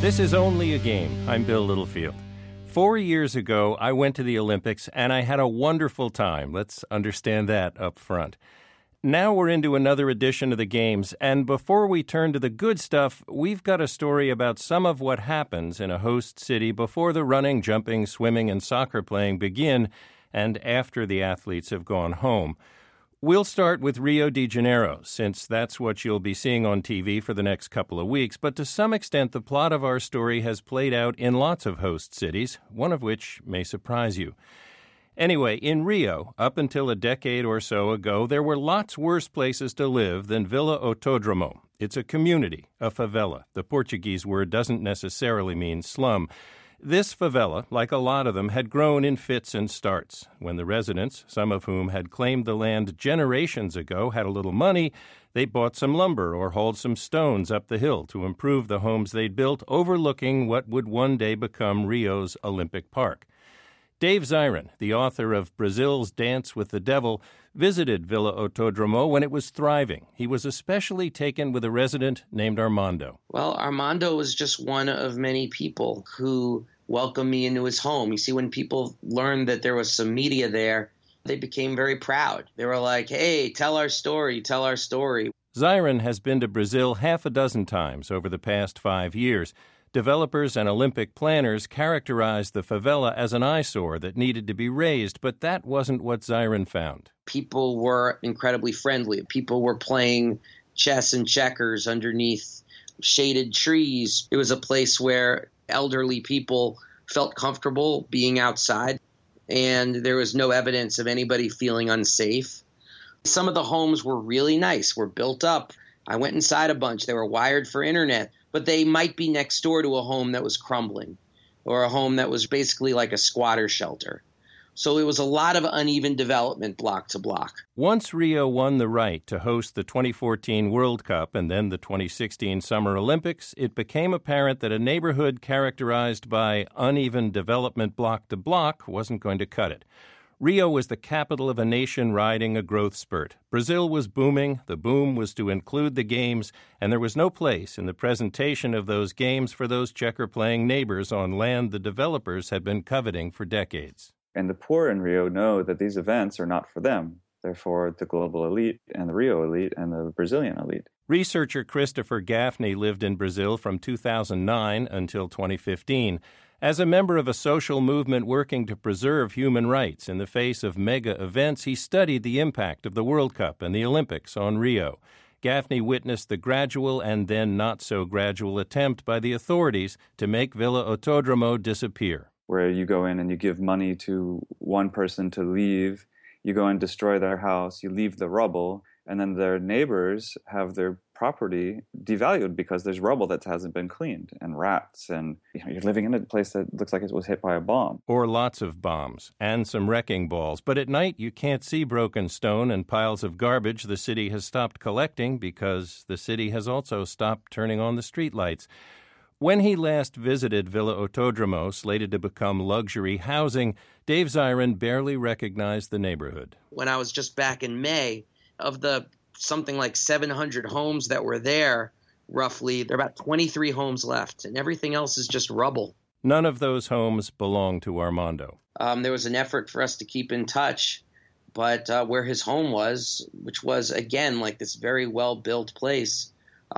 This is Only a Game. I'm Bill Littlefield. 4 years ago, I went to the Olympics, and I had a wonderful time. Let's understand that up front. Now we're into another edition of the Games, and before we turn to the good stuff, we've got a story about some of what happens in a host city before the running, jumping, swimming, and soccer playing begin, and after the athletes have gone home. We'll start with Rio de Janeiro, since that's what you'll be seeing on TV for the next couple of weeks, but to some extent the plot of our story has played out in lots of host cities, one of which may surprise you. Anyway, in Rio, up until a decade or so ago, there were lots worse places to live than Vila Autódromo. It's a community, a favela. The Portuguese word doesn't necessarily mean slum. This favela, like a lot of them, had grown in fits and starts. When the residents, some of whom had claimed the land generations ago, had a little money, they bought some lumber or hauled some stones up the hill to improve the homes they'd built, overlooking what would one day become Rio's Olympic Park. Dave Zirin, the author of Brazil's Dance with the Devil, visited Vila Autódromo when it was thriving. He was especially taken with a resident named Armando. Well, Armando was just one of many people who welcomed me into his home. You see, when people learned that there was some media there, they became very proud. They were like, hey, tell our story, tell our story. Zirin has been to Brazil half a dozen times over the past 5 years. Developers and Olympic planners characterized the favela as an eyesore that needed to be raised, but that wasn't what Zirin found. People were incredibly friendly. People were playing chess and checkers underneath shaded trees. It was a place where elderly people felt comfortable being outside, and there was no evidence of anybody feeling unsafe. Some of the homes were really nice, were built up. I went inside a bunch. They were wired for internet. But they might be next door to a home that was crumbling or a home that was basically like a squatter shelter. So it was a lot of uneven development block to block. Once Rio won the right to host the 2014 World Cup and then the 2016 Summer Olympics, it became apparent that a neighborhood characterized by uneven development block to block wasn't going to cut it. Rio was the capital of a nation riding a growth spurt. Brazil was booming, the boom was to include the games, and there was no place in the presentation of those games for those checker-playing neighbors on land the developers had been coveting for decades. And the poor in Rio know that these events are not for them. They're for the global elite and the Rio elite and the Brazilian elite. Researcher Christopher Gaffney lived in Brazil from 2009 until 2015. As a member of a social movement working to preserve human rights in the face of mega events, he studied the impact of the World Cup and the Olympics on Rio. Gaffney witnessed the gradual and then not-so-gradual attempt by the authorities to make Vila Autódromo disappear. Where you go in and you give money to one person to leave, you go and destroy their house, you leave the rubble, and then their neighbors have their property devalued because there's rubble that hasn't been cleaned and rats, and you're living in a place that looks like it was hit by a bomb. Or lots of bombs and some wrecking balls. But at night you can't see broken stone and piles of garbage the city has stopped collecting because the city has also stopped turning on the streetlights. When he last visited Vila Autódromo, slated to become luxury housing, Dave Zirin barely recognized the neighborhood. When I was just back in May, of the something like 700 homes that were there, roughly, there are about 23 homes left, and everything else is just rubble. None of those homes belong to Armando. There was an effort for us to keep in touch, but where his home was, which was, again, like this very well-built place,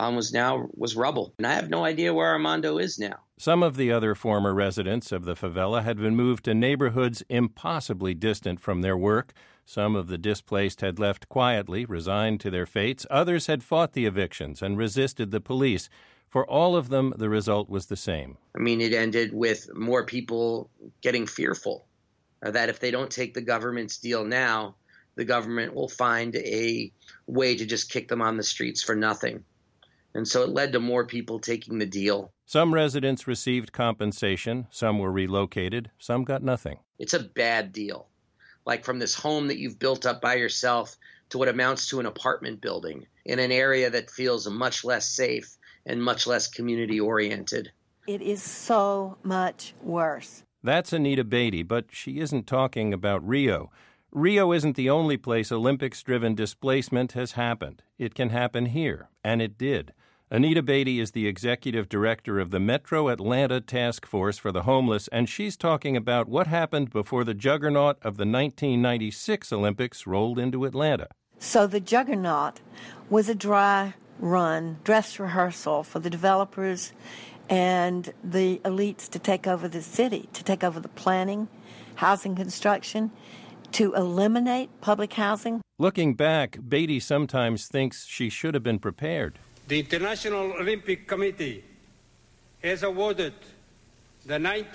was rubble. And I have no idea where Armando is now. Some of the other former residents of the favela had been moved to neighborhoods impossibly distant from their work. Some of the displaced had left quietly, resigned to their fates. Others had fought the evictions and resisted the police. For all of them, the result was the same. I mean, it ended with more people getting fearful that if they don't take the government's deal now, the government will find a way to just kick them on the streets for nothing. And so it led to more people taking the deal. Some residents received compensation, some were relocated, some got nothing. It's a bad deal. Like from this home that you've built up by yourself to what amounts to an apartment building in an area that feels much less safe and much less community-oriented. It is so much worse. That's Anita Beatty, but she isn't talking about Rio. Rio isn't the only place Olympics-driven displacement has happened. It can happen here, and it did. Anita Beatty is the executive director of the Metro Atlanta Task Force for the Homeless, and she's talking about what happened before the juggernaut of the 1996 Olympics rolled into Atlanta. So the juggernaut was a dry run, dress rehearsal for the developers and the elites to take over the city, to take over the planning, housing construction, to eliminate public housing. Looking back, Beatty sometimes thinks she should have been prepared. The International Olympic Committee has awarded the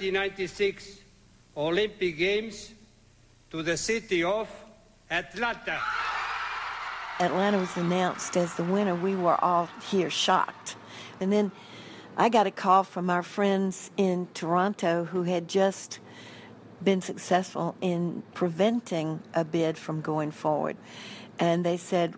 1996 Olympic Games to the city of Atlanta. Atlanta was announced as the winner. We were all here shocked. And then I got a call from our friends in Toronto who had just been successful in preventing a bid from going forward. And they said,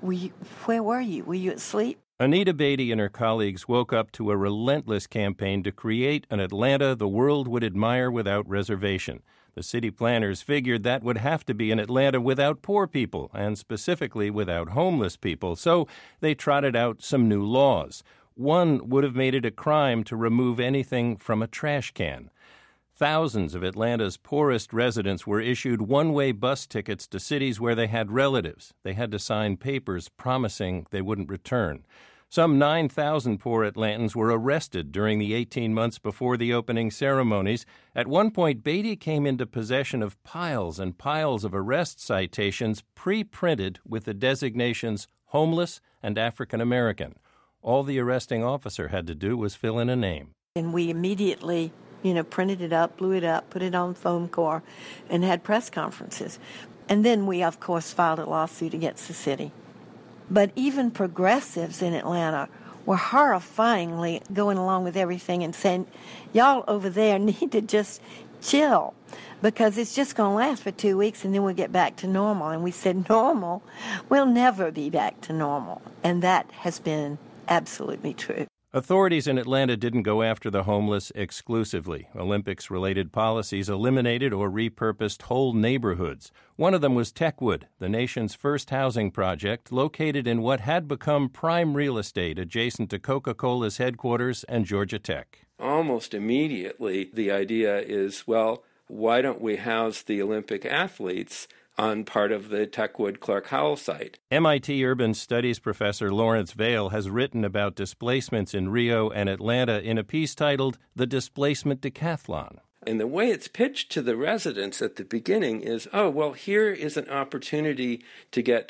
where were you? Were you asleep? Anita Beatty and her colleagues woke up to a relentless campaign to create an Atlanta the world would admire without reservation. The city planners figured that would have to be an Atlanta without poor people, and specifically without homeless people, so they trotted out some new laws. One would have made it a crime to remove anything from a trash can. Thousands of Atlanta's poorest residents were issued one-way bus tickets to cities where they had relatives. They had to sign papers promising they wouldn't return. Some 9,000 poor Atlantans were arrested during the 18 months before the opening ceremonies. At one point, Beatty came into possession of piles and piles of arrest citations pre-printed with the designations homeless and African American. All the arresting officer had to do was fill in a name. And we immediately, printed it up, blew it up, put it on foam core, and had press conferences. And then we, of course, filed a lawsuit against the city. But even progressives in Atlanta were horrifyingly going along with everything and saying, y'all over there need to just chill because it's just going to last for 2 weeks and then we'll get back to normal. And we said, normal? We'll never be back to normal. And that has been absolutely true. Authorities in Atlanta didn't go after the homeless exclusively. Olympics-related policies eliminated or repurposed whole neighborhoods. One of them was Techwood, the nation's first housing project, located in what had become prime real estate adjacent to Coca-Cola's headquarters and Georgia Tech. Almost immediately, the idea is, well, why don't we house the Olympic athletes on part of the Techwood Clark Howell site? MIT urban studies professor Lawrence Vail has written about displacements in Rio and Atlanta in a piece titled The Displacement Decathlon. And the way it's pitched to the residents at the beginning is, oh, well, here is an opportunity to get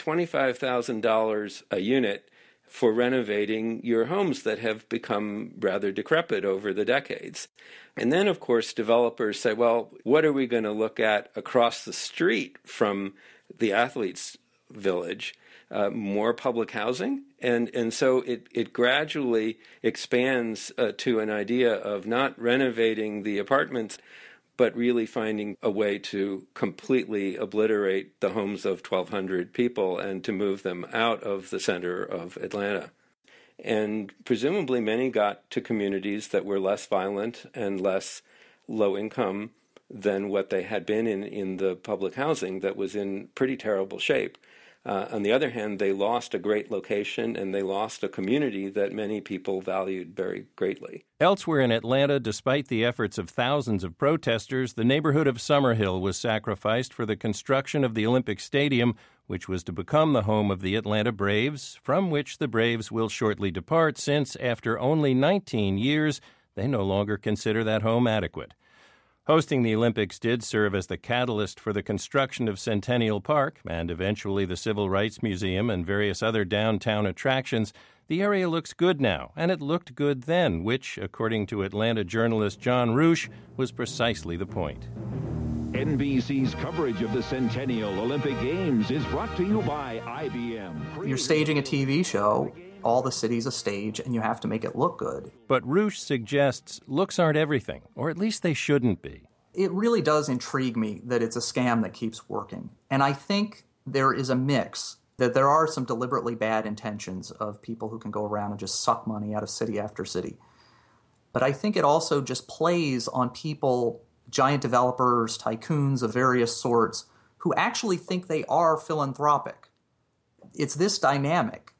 $25,000 a unit for renovating your homes that have become rather decrepit over the decades. And then, of course, developers say, well, what are we going to look at across the street from the athletes' village? More public housing? And so it gradually expands to an idea of not renovating the apartments, but really finding a way to completely obliterate the homes of 1,200 people and to move them out of the center of Atlanta. And presumably many got to communities that were less violent and less low income than what they had been in the public housing that was in pretty terrible shape. On the other hand, they lost a great location and they lost a community that many people valued very greatly. Elsewhere in Atlanta, despite the efforts of thousands of protesters, the neighborhood of Summerhill was sacrificed for the construction of the Olympic Stadium, which was to become the home of the Atlanta Braves, from which the Braves will shortly depart since, after only 19 years, they no longer consider that home adequate. Hosting the Olympics did serve as the catalyst for the construction of Centennial Park and eventually the Civil Rights Museum and various other downtown attractions. The area looks good now, and it looked good then, which, according to Atlanta journalist John Roosh, was precisely the point. NBC's coverage of the Centennial Olympic Games is brought to you by IBM. You're staging a TV show. All the city's a stage, and you have to make it look good. But Roosh suggests looks aren't everything, or at least they shouldn't be. It really does intrigue me that it's a scam that keeps working. And I think there is a mix, that there are some deliberately bad intentions of people who can go around and just suck money out of city after city. But I think it also just plays on people, giant developers, tycoons of various sorts, who actually think they are philanthropic. It's this dynamic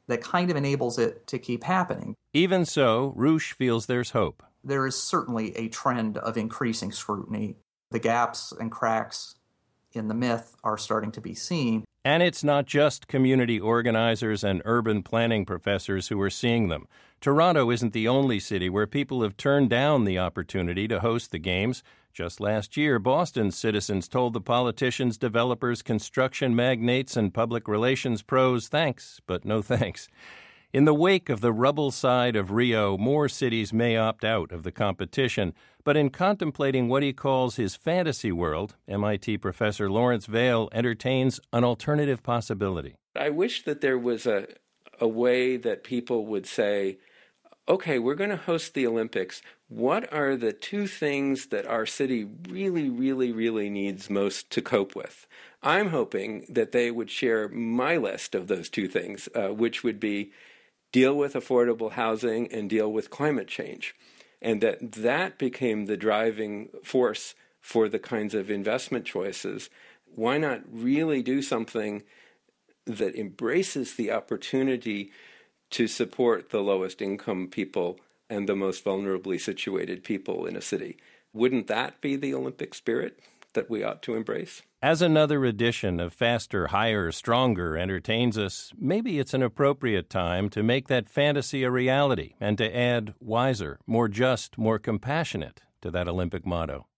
that kind of enables it to keep happening. Even so, Roosh feels there's hope. There is certainly a trend of increasing scrutiny. The gaps and cracks in the myth are starting to be seen. And it's not just community organizers and urban planning professors who are seeing them. Toronto isn't the only city where people have turned down the opportunity to host the games. Just last year, Boston's citizens told the politicians, developers, construction magnates, and public relations pros, thanks, but no thanks. In the wake of the rubble side of Rio, more cities may opt out of the competition. But in contemplating what he calls his fantasy world, MIT professor Lawrence Vail entertains an alternative possibility. I wish that there was a way that people would say, okay, we're going to host the Olympics. What are the two things that our city really, really, really needs most to cope with? I'm hoping that they would share my list of those two things, which would be deal with affordable housing and deal with climate change. And that became the driving force for the kinds of investment choices. Why not really do something that embraces the opportunity to support the lowest income people and the most vulnerably situated people in a city? Wouldn't that be the Olympic spirit that we ought to embrace? As another edition of Faster, Higher, Stronger entertains us, maybe it's an appropriate time to make that fantasy a reality and to add wiser, more just, more compassionate to that Olympic motto.